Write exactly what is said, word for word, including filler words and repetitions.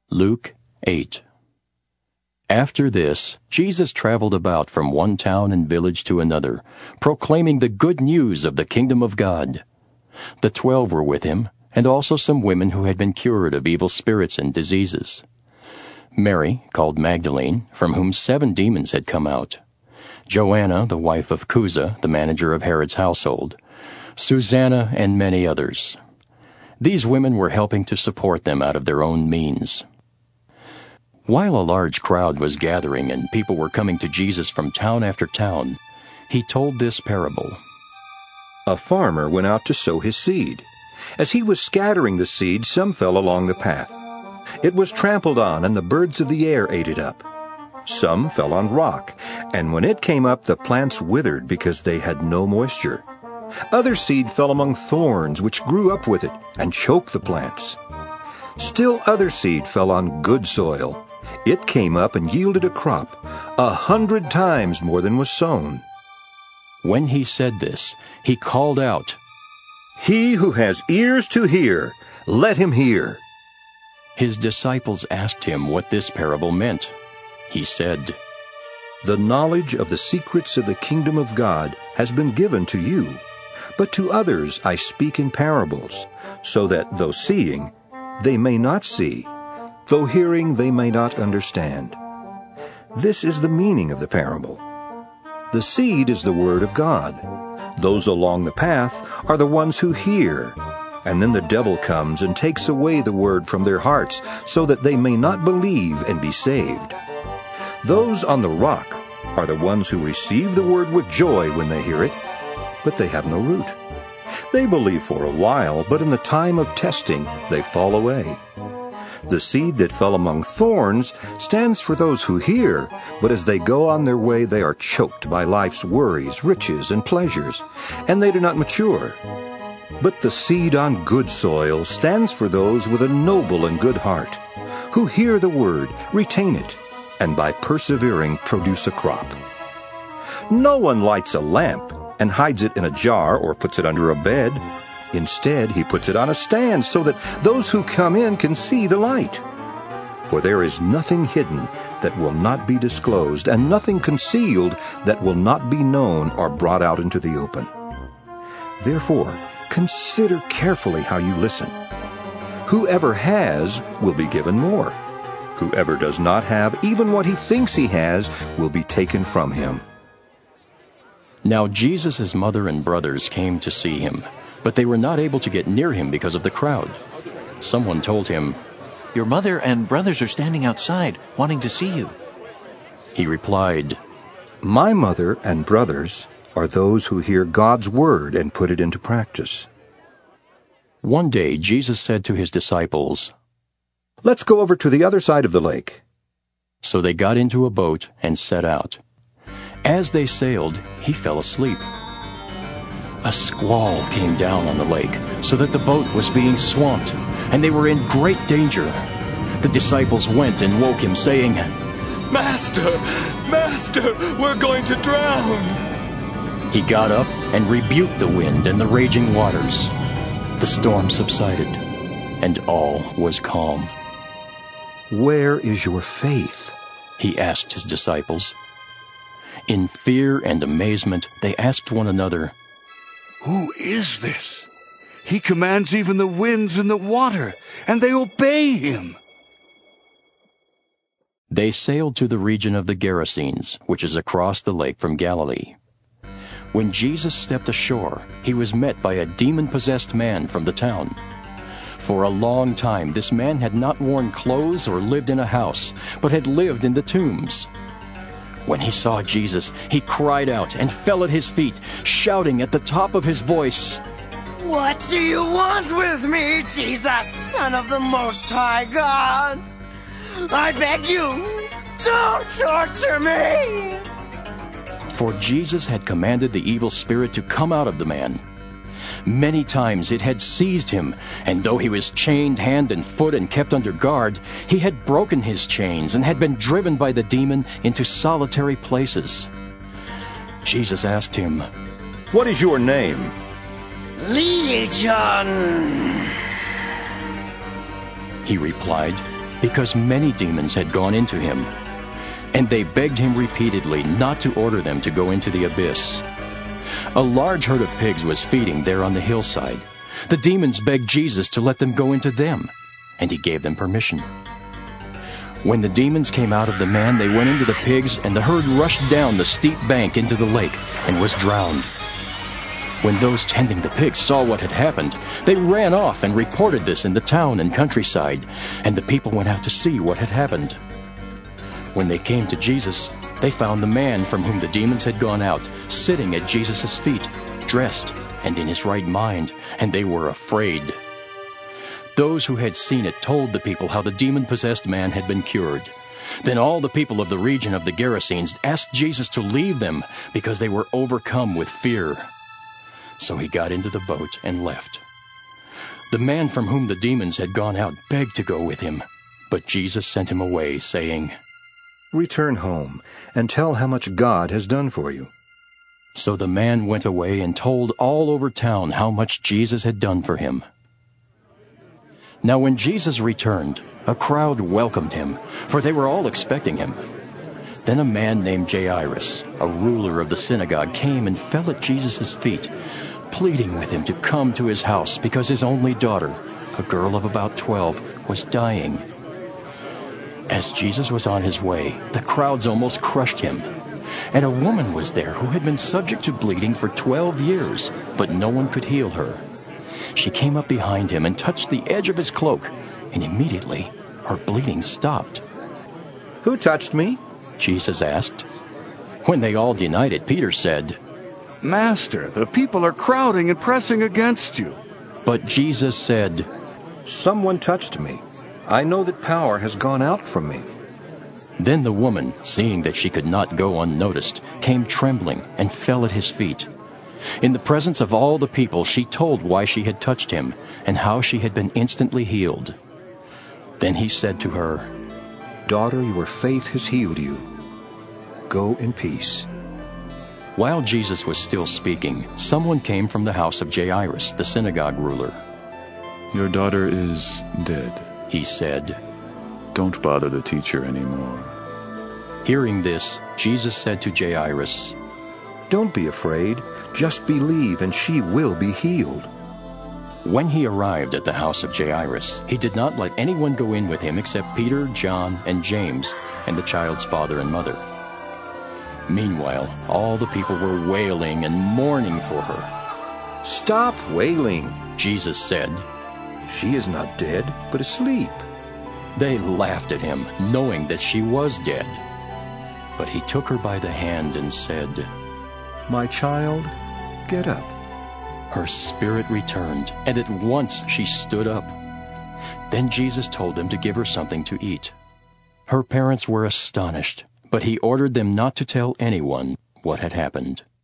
Luke eight. After this, Jesus traveled about from one town and village to another, proclaiming the good news of the kingdom of God. The twelve were with him, and also some women who had been cured of evil spirits and diseases. Mary, called Magdalene, from whom seven demons had come out. Joanna, the wife of Chuza, the manager of Herod's household. Susanna, and many others. These women were helping to support them out of their own means. While a large crowd was gathering and people were coming to Jesus from town after town, he told this parable. A farmer went out to sow his seed. As he was scattering the seed, some fell along the path. It was trampled on, and the birds of the air ate it up. Some fell on rock, and when it came up, the plants withered because they had no moisture. Other seed fell among thorns, which grew up with it and choked the plants. Still other seed fell on good soil. It came up and yielded a crop, a hundred times more than was sown. When he said this, he called out, "He who has ears to hear, let him hear." His disciples asked him what this parable meant. He said, "The knowledge of the secrets of the kingdom of God has been given to you, but to others I speak in parables, so that, though seeing, they may not see, though hearing they may not understand." This is the meaning of the parable. The seed is the word of God. Those along the path are the ones who hear, and then the devil comes and takes away the word from their hearts, so that they may not believe and be saved. Those on the rock are the ones who receive the word with joy when they hear it, but they have no root. They believe for a while, but in the time of testing they fall away. The seed that fell among thorns stands for those who hear, but as they go on their way they are choked by life's worries, riches, and pleasures, and they do not mature. But the seed on good soil stands for those with a noble and good heart, who hear the word, retain it, and by persevering produce a crop. No one lights a lamp and hides it in a jar or puts it under a bed. Instead, he puts it on a stand so that those who come in can see the light. For there is nothing hidden that will not be disclosed, and nothing concealed that will not be known or brought out into the open. Therefore, consider carefully how you listen. Whoever has will be given more. Whoever does not have, even what he thinks he has, will be taken from him. Now Jesus' mother and brothers came to see him, but they were not able to get near him because of the crowd. Someone told him, "Your mother and brothers are standing outside, wanting to see you." He replied, "My mother and brothers are those who hear God's word and put it into practice." One day Jesus said to his disciples, "Let's go over to the other side of the lake." So they got into a boat and set out. As they sailed, he fell asleep. A squall came down on the lake, so that the boat was being swamped, and they were in great danger. The disciples went and woke him, saying, "Master, Master, we're going to drown." He got up and rebuked the wind and the raging waters. The storm subsided, and all was calm. "Where is your faith?" he asked his disciples. In fear and amazement, they asked one another, "Who is this? He commands even the winds and the water, and they obey him." They sailed to the region of the Gerasenes, which is across the lake from Galilee. When Jesus stepped ashore, he was met by a demon-possessed man from the town. For a long time this man had not worn clothes or lived in a house, but had lived in the tombs. When he saw Jesus, he cried out and fell at his feet, shouting at the top of his voice, "What do you want with me, Jesus, Son of the Most High God? I beg you, don't torture me!" For Jesus had commanded the evil spirit to come out of the man. Many times it had seized him, and though he was chained hand and foot and kept under guard, he had broken his chains and had been driven by the demon into solitary places. Jesus asked him, "What is your name?" "Legion," he replied, because many demons had gone into him. And they begged him repeatedly not to order them to go into the abyss. A large herd of pigs was feeding there on the hillside. The demons begged Jesus to let them go into them, and he gave them permission. When the demons came out of the man, they went into the pigs, and the herd rushed down the steep bank into the lake and was drowned. When those tending the pigs saw what had happened, they ran off and reported this in the town and countryside, and the people went out to see what had happened. When they came to Jesus, they found the man from whom the demons had gone out, sitting at Jesus' feet, dressed and in his right mind, and they were afraid. Those who had seen it told the people how the demon-possessed man had been cured. Then all the people of the region of the Gerasenes asked Jesus to leave them because they were overcome with fear. So he got into the boat and left. The man from whom the demons had gone out begged to go with him, but Jesus sent him away, saying, Return home and tell how much God has done for you. So the man went away and told all over town how much Jesus had done for him. Now when Jesus returned, a crowd welcomed him, for they were all expecting him. Then a man named Jairus, a ruler of the synagogue, came and fell at Jesus' feet, pleading with him to come to his house because his only daughter, a girl of about twelve, was dying. As Jesus was on his way, the crowds almost crushed him. And a woman was there who had been subject to bleeding for twelve years, but no one could heal her. She came up behind him and touched the edge of his cloak, and immediately her bleeding stopped. Who touched me? Jesus asked. When they all denied it, Peter said, Master, the people are crowding and pressing against you. But Jesus said, Someone touched me. I know that power has gone out from me. Then the woman, seeing that she could not go unnoticed, came trembling and fell at his feet. In the presence of all the people, she told why she had touched him and how she had been instantly healed. Then he said to her, Daughter, your faith has healed you. Go in peace. While Jesus was still speaking, someone came from the house of Jairus, the synagogue ruler. Your daughter is dead, he said. Don't bother the teacher anymore. Hearing this, Jesus said to Jairus, Don't be afraid. Just believe, and she will be healed. When he arrived at the house of Jairus, he did not let anyone go in with him except Peter, John, and James, and the child's father and mother. Meanwhile, all the people were wailing and mourning for her. Stop wailing, Jesus said. She is not dead, but asleep. They laughed at him, knowing that she was dead. But he took her by the hand and said, My child, get up. Her spirit returned, and at once she stood up. Then Jesus told them to give her something to eat. Her parents were astonished, but he ordered them not to tell anyone what had happened.